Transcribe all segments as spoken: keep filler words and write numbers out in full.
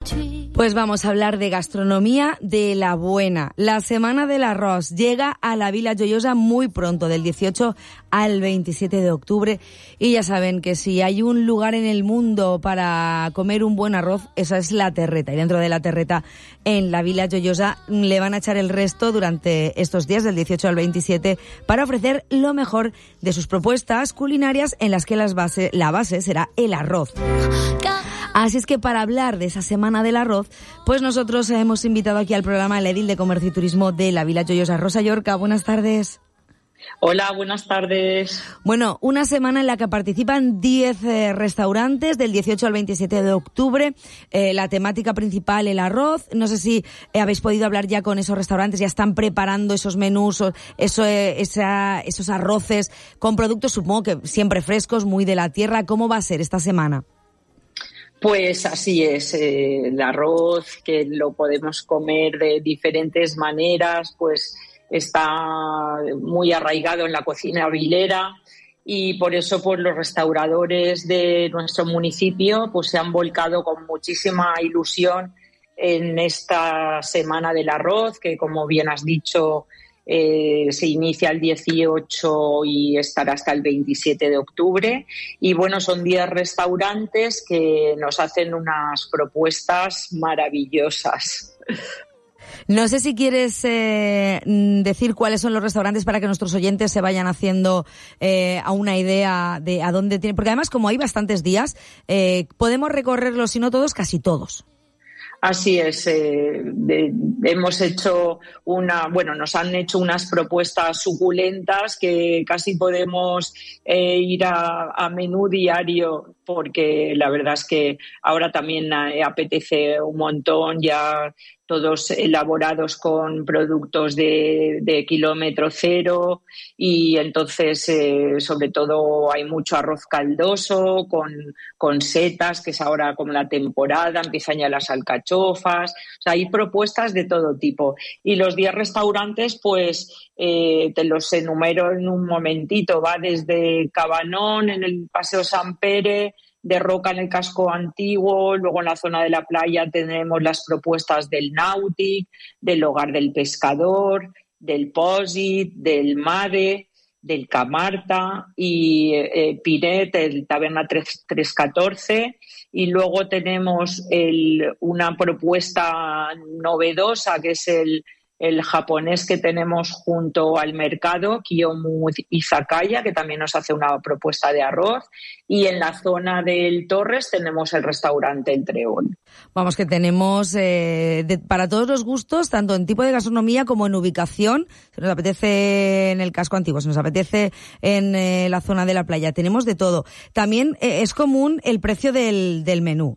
Pues vamos a hablar de gastronomía de la buena. La Semana del Arroz llega a la Vila Joiosa muy pronto, del dieciocho al veintisiete de octubre. Y ya saben que si hay un lugar en el mundo para comer un buen arroz, esa es la Terreta. Y dentro de la Terreta, en la Vila Joiosa, le van a echar el resto durante estos días, del dieciocho al veintisiete, para ofrecer lo mejor de sus propuestas culinarias, en las que las base, la base será el arroz. Así es que para hablar de esa Semana del Arroz, pues nosotros hemos invitado aquí al programa el edil de Comercio y Turismo de la Vila Joiosa, Rosa Llorca. Buenas tardes. Hola, buenas tardes. Bueno, una semana en la que participan diez eh, restaurantes del dieciocho al veintisiete de octubre. Eh, la temática principal, el arroz. No sé si eh, habéis podido hablar ya con esos restaurantes, ya están preparando esos menús, o eso, eh, esa, esos arroces con productos, supongo que siempre frescos, muy de la tierra. ¿Cómo va a ser esta semana? Pues así es, eh, el arroz, que lo podemos comer de diferentes maneras, pues está muy arraigado en la cocina vilera, y por eso pues los restauradores de nuestro municipio pues se han volcado con muchísima ilusión en esta Semana del Arroz, que, como bien has dicho, Eh, se inicia el dieciocho y estará hasta el veintisiete de octubre. Y bueno, son diez restaurantes que nos hacen unas propuestas maravillosas. No sé si quieres eh, decir cuáles son los restaurantes para que nuestros oyentes se vayan haciendo eh, a una idea de a dónde tienen. Porque además, como hay bastantes días, eh, podemos recorrerlos, si no todos, casi todos. Así es, eh, de, hemos hecho una, bueno, nos han hecho unas propuestas suculentas que casi podemos eh, ir a, a menú diario, porque la verdad es que ahora también eh, apetece un montón, ya todos elaborados con productos de, de kilómetro cero, y entonces eh, sobre todo hay mucho arroz caldoso con, con setas, que es ahora como la temporada, empiezan ya las alcachofas, o sea, hay propuestas de todo tipo. Y los diez restaurantes, pues eh, te los enumero en un momentito, va desde Cabanón, en el Paseo San Pere, de Roca en el casco antiguo, luego en la zona de la playa tenemos las propuestas del Nautic, del Hogar del Pescador, del Posit, del Mare, del Camarta y eh, Pinet, el Taberna trescientos catorce, y luego tenemos el, una propuesta novedosa que es el el japonés que tenemos junto al mercado, Kiyomu Izakaya, que también nos hace una propuesta de arroz. Y en la zona del Torres tenemos el restaurante El Treón. Vamos, que tenemos eh, de, para todos los gustos, tanto en tipo de gastronomía como en ubicación. Si nos apetece en el casco antiguo, si nos apetece en eh, la zona de la playa, tenemos de todo. También eh, es común el precio del, del menú.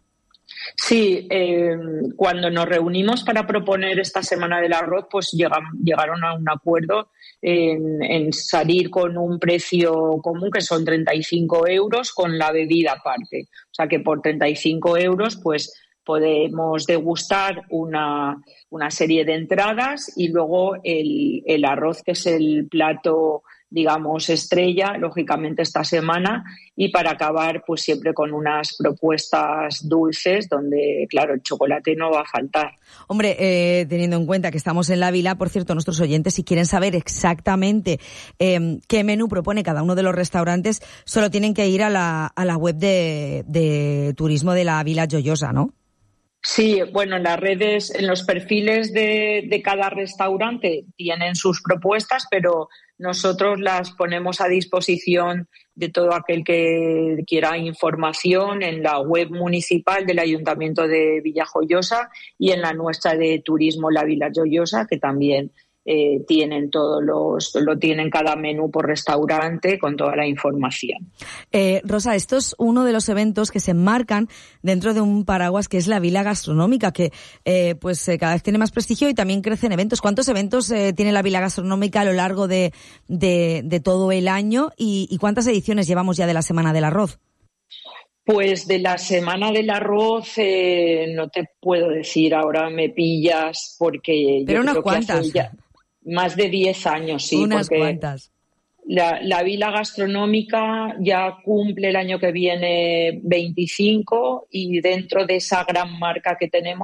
Sí, eh, cuando nos reunimos para proponer esta Semana del Arroz, pues llegan, llegaron a un acuerdo en, en salir con un precio común, que son treinta y cinco euros con la bebida aparte. O sea que por treinta y cinco euros pues podemos degustar una, una serie de entradas y luego el, el arroz, que es el plato, digamos, estrella, lógicamente, esta semana, y para acabar, pues siempre con unas propuestas dulces donde, claro, el chocolate no va a faltar. Hombre, eh, teniendo en cuenta que estamos en la Vila, por cierto, nuestros oyentes, si quieren saber exactamente eh, qué menú propone cada uno de los restaurantes, solo tienen que ir a la, a la web de, de turismo de la Vila Joiosa, ¿no? Sí, bueno, en las redes, en los perfiles de, de cada restaurante tienen sus propuestas, pero nosotros las ponemos a disposición de todo aquel que quiera información en la web municipal del Ayuntamiento de Vila Joiosa y en la nuestra de Turismo La Vila Joiosa, que también eh, tienen todos los, lo tienen cada menú por restaurante con toda la información. Eh, Rosa, esto es uno de los eventos que se enmarcan dentro de un paraguas que es la Vila Gastronómica, que eh, pues eh, cada vez tiene más prestigio y también crecen eventos. ¿Cuántos eventos eh, tiene la Vila Gastronómica a lo largo de, de, de todo el año y, y cuántas ediciones llevamos ya de la Semana del Arroz? Pues de la Semana del Arroz eh, no te puedo decir, ahora me pillas porque Pero yo unas creo cuantas. que hace ya más de diez años, sí. Unas porque cuantas. La, la Vila Gastronómica ya cumple el año que viene veinticinco y dentro de esa gran marca que tenemos,